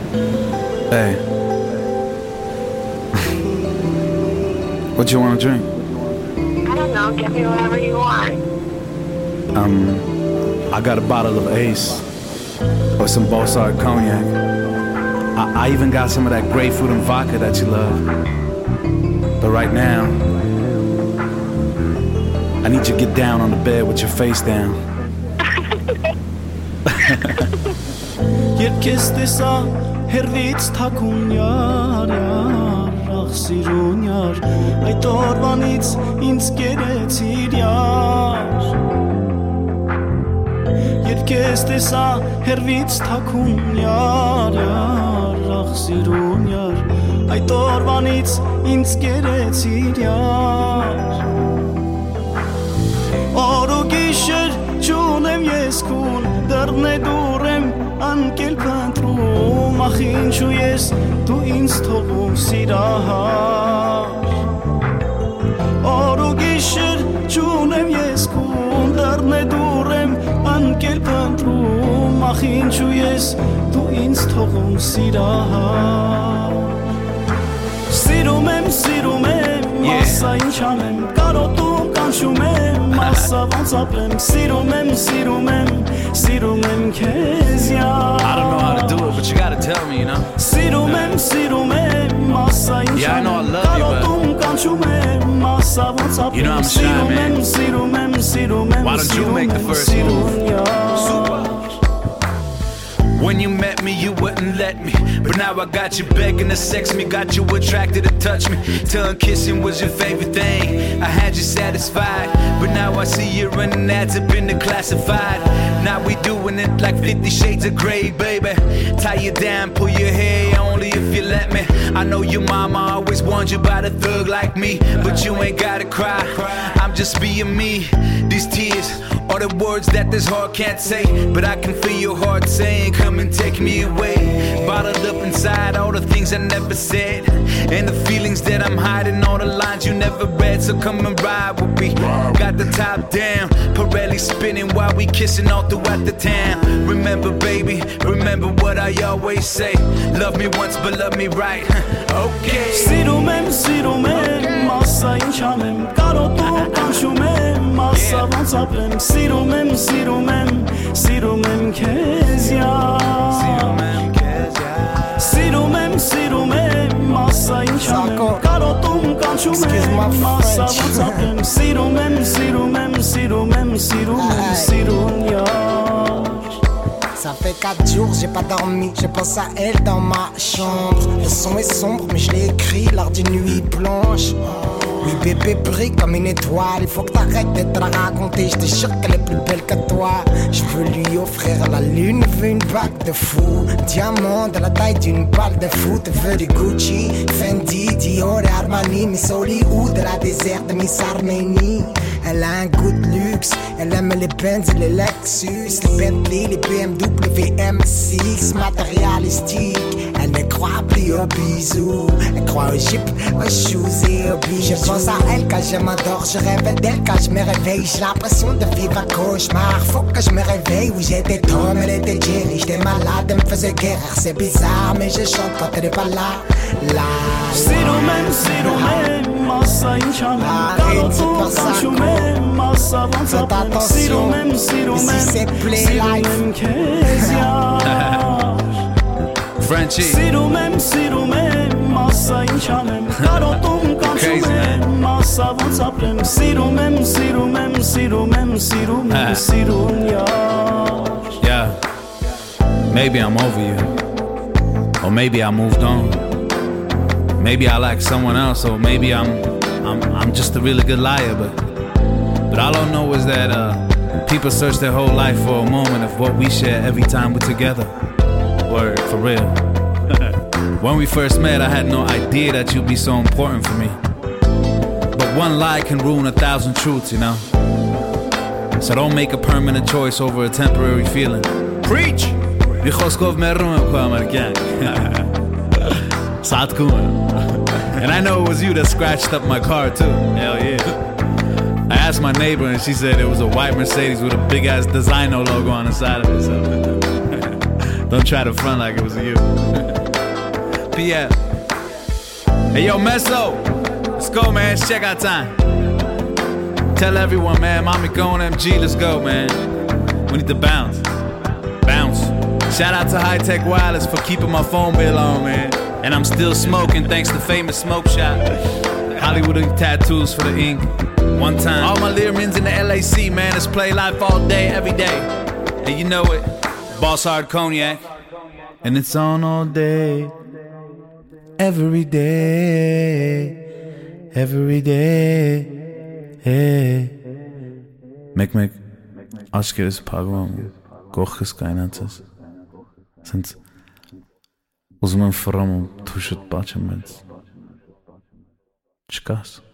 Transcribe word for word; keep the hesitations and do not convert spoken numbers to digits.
Hey. What you want to drink? I don't know. Get me whatever you want. Um, I got a bottle of Ace or some Bossard cognac. I, I even got some of that grapefruit and vodka that you love. But right now, I need you to get down on the bed with your face down. Երկես տեսա հերվից թակուն յար յար ախ սիրուն յար այդ օրվանից ինձ կերեցիր յար Երկես տեսա հերվից թակուն յար յար ախ սիրուն յար այդ օրվանից ինձ կերեցիր յար Օր ու գիշեր չունեմ ես քուն դեռն է դուրեմ Անկել փնտրում ախ ինչու ես դու ինձ թողում սիրահար Օր ու գիշեր չունեմ ես քուն դեռն է դուրեմ Անկել փնտրում ախ ինչու ես դու ինձ թողում սիրահար Սիրում եմ սիրում եմ մասա ինչ անեմ կարոտում կանչում եմ մասա ոնց ապրեմ Սիրում եմ սիրում եմ սիրում եմ քեզ յար I don't know how to do it, but you gotta tell me, you know? Սիրում եմ սիրում եմ մասա ինչ Yeah, I know I անեմ love you, կարոտում կանչում եմ մասա ոնց You know ապրեմ I'm shy, Սիրում եմ man. սիրում եմ սիրում եմ Why don't you սիրում make the եմ first սիրում move? յար When you met me, you wouldn't let me. But now I got you begging to sex me. Got you attracted to touch me. Tongue kissing was your favorite thing. I had you satisfied. But now I see you running ads up in the classified. Now we doing it like fifty shades of grey, baby. Tie you down, pull your hair only if you let me. I know your mama always warned you about a thug like me. But you ain't gotta cry. I'm just being me. These tears are the words that this heart can't say. But I can feel your heart saying, come and take me away. Bottled up inside all the things I never said. And the feelings that I'm hiding, all the lines you never read. So come and ride with me. Got the top down, Pirelli spinning while we kissing all throughout the town. Remember baby, remember what I always say. Love me once but love me right. Okay. Սիրում եմ, սիրում եմ, մասա ինչ անեմ Կարոտում կանչում եմ, մասա ոնց ապրեմ Սիրում եմ, սիրում եմ, սիրում եմ քեզ յար Սիրում եմ, սիրում եմ, մասա ինչ անեմ Կարոտում կանչում եմ, մասա ոնց ապրեմ Սիրում եմ, սիրում եմ, սիրում եմ, սիրում եմ, սիրուն յար Ça fait quatre jours, j'ai pas dormi, je pense à elle dans ma chambre. Le son est sombre, mais je l'ai écrit lors d'une nuit blanche. Oui bébé brille comme une étoile, il faut que t'arrêtes de te la raconter. Je te jure qu'elle est plus belle que toi. Je veux lui offrir la lune, veux une bague de fou. Diamant de la taille d'une balle de foot. Veux du Gucci, Fendi, Dior et Armani. Miss Hollywood de la déserte, Miss Arménie. Elle a un goût de luxe, elle aime les Benz et les Lexus, les Bentley, les B M W M six, matérialistique. Elle ne croit plus aux bisous, elle croit aux jeeps, aux shoes et aux bijoux. Je pense à elle quand je m'endors, je rêve d'elle quand je me réveille. J'ai l'impression de vivre un cauchemar, faut que je me réveille. Oui j'étais Tom, elle était Jerry, j'étais malade, elle me faisait guérir. C'est bizarre mais je chante quand elle est pas là. La Սիրում եմ, սիրում եմ, մասա ինչ անեմ Կարոտում կանչում եմ, մասա ոնց ապրեմ Սիրում եմ, սիրում եմ, սիրում եմ քեզ յար Սիրում եմ, սիրում եմ, մասա ինչ անեմ Կարոտում կանչում եմ, մասա ոնց ապրեմ Սիրում եմ, սիրում եմ, սիրում եմ, սիրում եմ, սիրուն յար Yeah, maybe I'm over you. Or maybe I moved on. Maybe I like someone else, or maybe I'm, I'm, I'm just a really good liar. But, but all I know is that uh, people search their whole life for a moment of what we share every time we're together. Word, for real. When we first met, I had no idea that you'd be so important for me. But one lie can ruin a thousand truths, you know. So don't make a permanent choice over a temporary feeling. Preach! And I know it was you that scratched up my car too. Hell yeah. I asked my neighbor and she said it was a white Mercedes with a big ass Designo logo on the side of it. So don't try to front like it was you. P L. Hey yo, Meso, let's go, man. It's checkout time. Tell everyone, man. Mommy going M G. Let's go, man. We need to bounce, bounce. Shout out to High Tech Wireless for keeping my phone bill on, man. And I'm still smoking thanks to Famous Smoke Shop. Hollywood tattoos for the ink. One time. All my Learmans in the L A C, man. Let's play life all day, every day. And you know it. Boss Hard Cognac. And it's on all day. Every day. Every day. Hey. Mek mek. Aşk edesi pagvam. Korkes kaynatız. Sinds uzman framom tušet pačemec. Čkas.